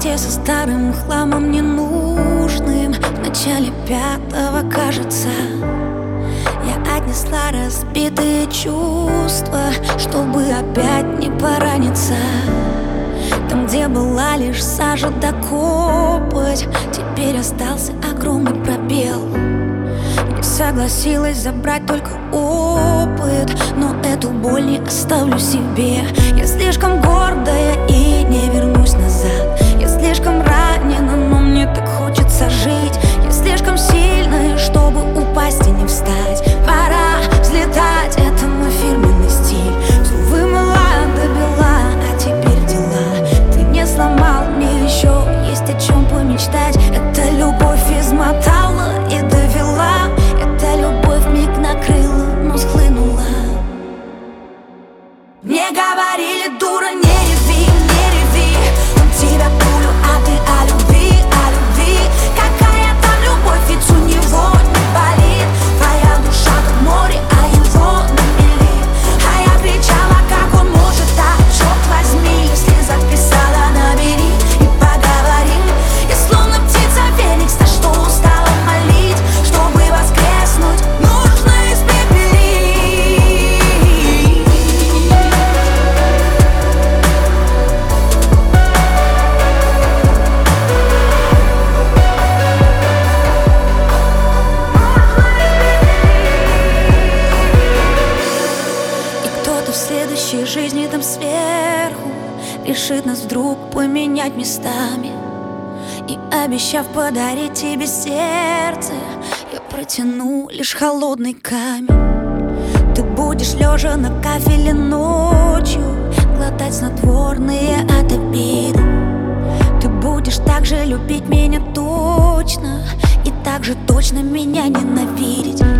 вместе со старым хламом ненужным. В начале пятого, кажется, я отнесла разбитые чувства, чтобы опять не пораниться. Там, где была лишь сажа да копоть, теперь остался огромный пробел. Не согласилась забрать только опыт, но эту боль не оставлю себе. Я слишком гордая и не вернусь назад. Я слишком ранена, но мне так хочется жить. Я слишком сильная, чтобы упасть и не встать. Пора взлетать, это мой фирменный стиль. Все вымыла до бела, а теперь дела. Ты не сломал, мне еще есть о чем помечтать. Это любовь измотала и довела. Эта любовь миг накрыла, но схлынула. Мне говорили, дура, не реви, не реви. Он тебя пулю, а ты о любви, о любви. Какая там любовь, ведь у него не болит. Твоя душа как море, а его на мели. А я кричала, как он может так, черт возьми. Если записала, набери и поговорим. Я словно птица Феникс, на что устала молить. Чтобы воскреснуть, нужно испепелить. В следующей жизни там сверху решит нас вдруг поменять местами. И обещав подарить тебе сердце, я протяну лишь холодный камень. Ты будешь лежа на кафеле ночью глотать снотворные от обиды. Ты будешь так же любить меня точно и так же точно меня ненавидеть.